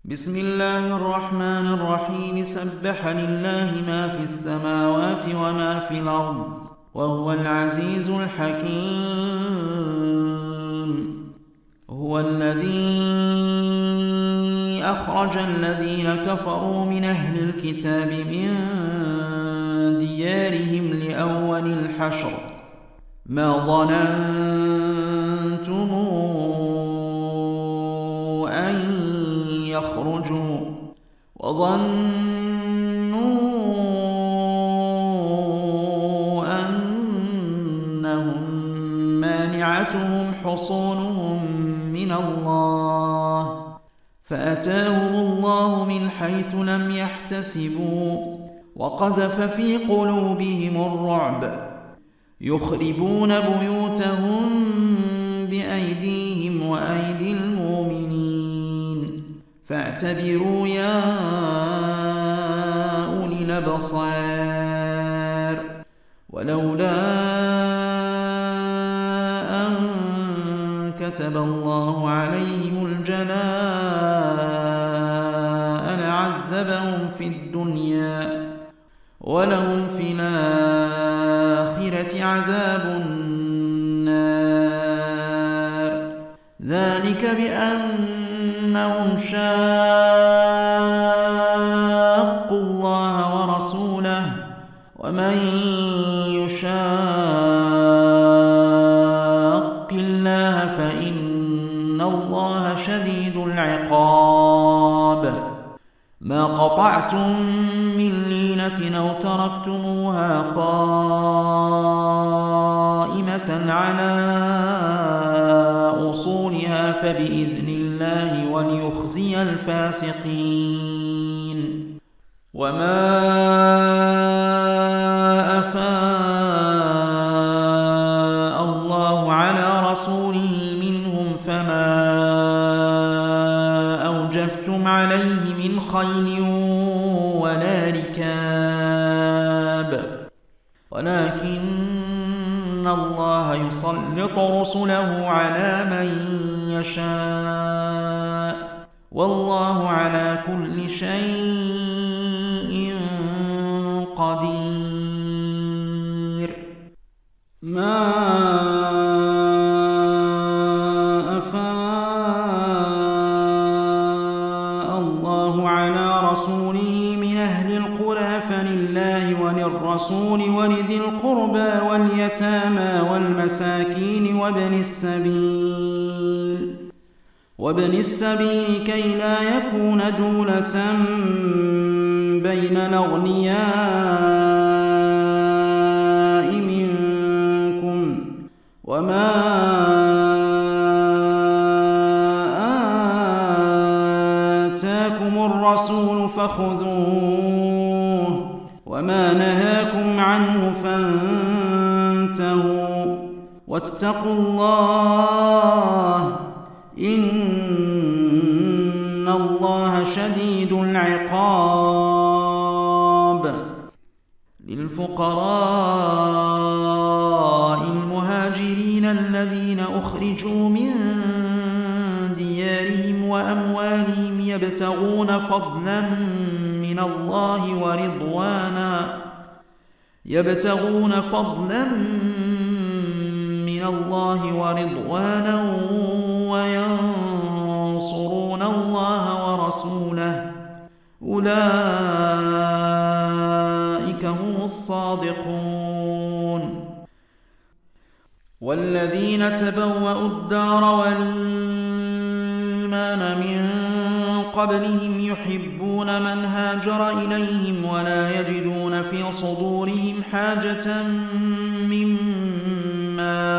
بسم الله الرحمن الرحيم. سبح لله ما في السماوات وما في الأرض وهو العزيز الحكيم. هو الذي أخرج الذين كفروا من أهل الكتاب من ديارهم لأول الحشر ما ظننتم أن يخرجوا وظنوا أنهم مانعتهم حصونهم من الله فأتاهم الله من حيث لم يحتسبوا وقذف في قلوبهم الرعب يخربون بيوتهم بأيديهم وأيدي المؤمنين فاعتبروا يا أولي الأبصار. ولولا أن كتب الله عليهم الجلاء لعذبهم في الدنيا ولهم في الآخرة عذاب النار ذلك بأنهم شاقوا الله ورسوله ومن يشاق الله فإن الله شديد العقاب. ما قطعتم من لينة أو تركتموها قائمة على أصولها فبإذن الله وليخزي الفاسقين. وما أفاء الله على رسوله منهم فما أوجفتم عليه من خيل ولا ركاب ولكن الله يسلط رسله على من يشاء والله على كل شيء قدير. ما أفاء الله على رسوله من أهل القرى فلله وللرسول ولذي القربى واليتامى والمساكين وابن السبيل كي لا يكون دولة بين الأغنياء منكم وما آتاكم الرسول فخذوه وما نهاكم عنه فانتهوا واتقوا الله إن الله شديد العقاب. للفقراء المهاجرين الذين أخرجوا من ديارهم وأموالهم يبتغون فضلا من الله ورضوانا وينصرون الله ورسوله أولئك هم الصادقون. والذين تبوأوا الدار والإيمان من قبلهم يحبون من هاجر إليهم ولا يجدون في صدورهم حاجة مما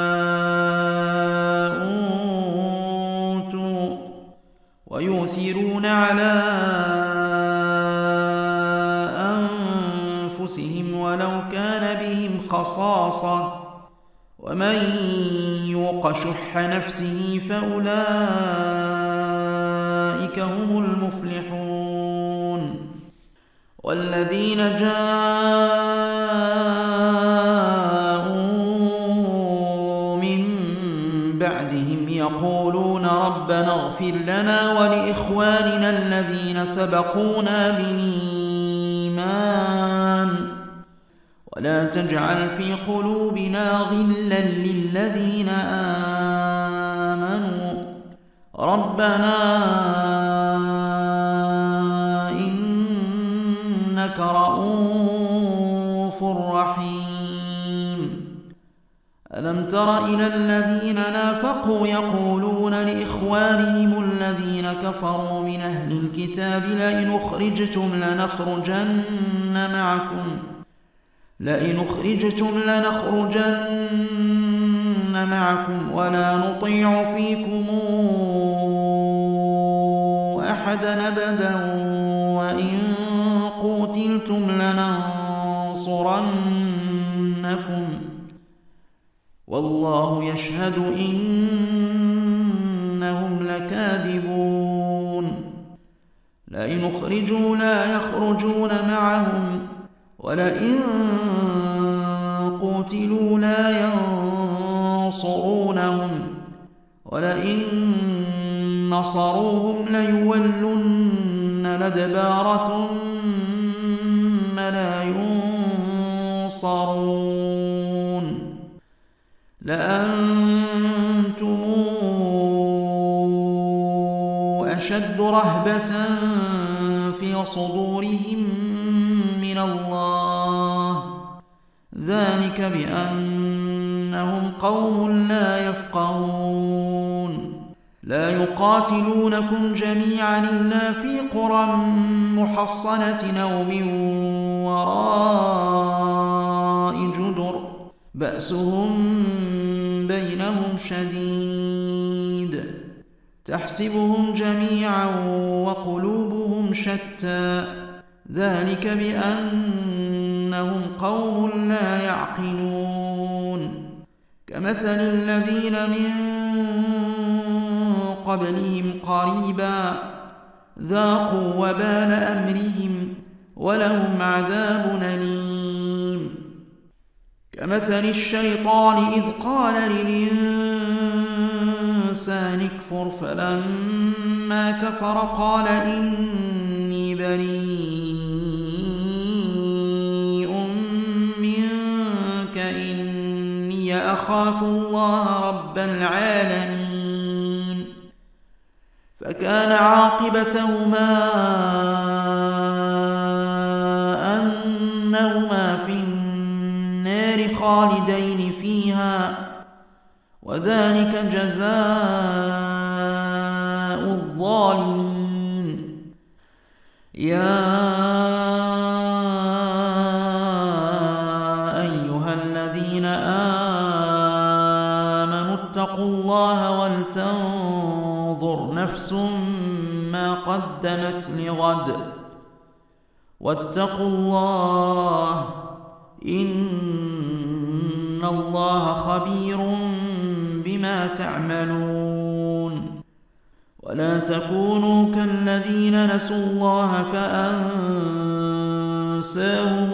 أوتوا ويؤثرون على أنفسهم ولو كان بهم خصاصة ومن يوق شح نفسه فأولئك هم المفلحون. والذين جاءوا من بعدهم يقولون ربنا ربنا اغفر لنا ولإخواننا الذين سبقونا بالإيمان ولا تجعل في قلوبنا غلا للذين آمنوا ربنا إنك رؤوف رحيم. ألم تر إلى الذين نافقوا يقولون لإخوانهم الذين كفروا من أهل الكتاب لئن أخرجتم لنخرجن معكم ولا نطيع فيكم أحدا أبدا وإن قوتلتم لننصرنكم والله يشهد إنهم لكاذبون. لئن أخرجوا لا يخرجون معهم ولئن قوتلوا لا ينصرونهم ولئن نصروهم ليولن الأدبار ثم لا ينصرون. لأنتم أشد رهبة في صدورهم من الله ذلك بأنهم قوم لا يفقهون. لا يقاتلونكم جميعا إلا في قرى محصنة أو من وراء جدر بأسهم بينهم شديد تحسبهم جميعا وقلوبهم شتى ذلك بأنهم قوم لا يعقلون. كمثل الذين من قبلهم قريبا ذاقوا وبال أمرهم ولهم عذاب أليم. كمثل الشيطان إذ قال للإنسان اكفر فلما كفر قال إني بريء منك إني أخاف الله رب العالمين. فكان عاقبتهما أنهما في النار خالدين فيها وذلك جزاء الظالمين. يا أيها الذين آمنوا اتقوا الله ولتنظر نفس ما قدمت لغد واتقوا الله إن الله خبير بما تعملون. ولا تكونوا كالذين نسوا الله فأنساهم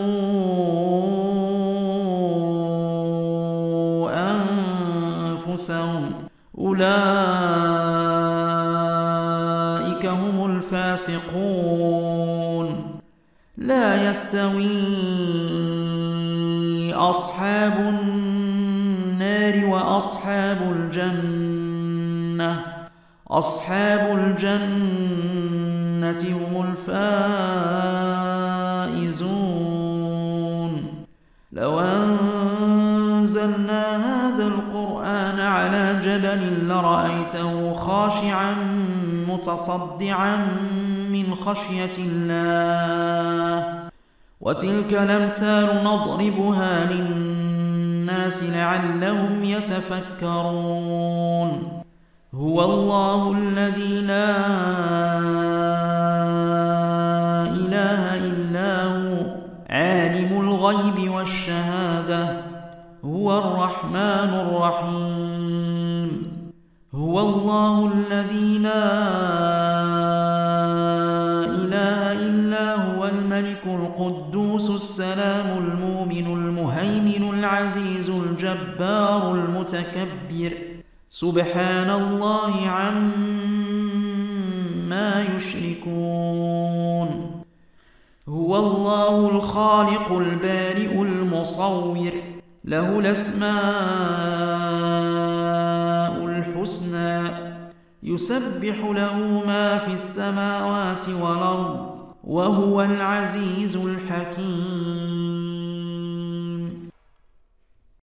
أنفسهم أولئك هم الفاسقون. لا يستوي أصحاب النار وأصحاب الجنة أصحاب الجنة هم الفائزون. لو أنزلنا هذا القرآن على جبل لرأيته خاشعا متصدعا من خشية الله. وتلك الأمثال نضربها للناس لعلهم يتفكرون. هو الله الذي لا إله إلا هو عالم الغيب والشهادة هو الرحمن الرحيم. هو الله الذي لا إله إلا هو الملك القدوس السلام المؤمن المهيمن العزيز الجبار المتكبر سبحان الله عما ما يشركون هو الله الخالق البارئ المصور له الأسماء الحسنى يسبح له ما في السماوات والأرض وهو العزيز الحكيم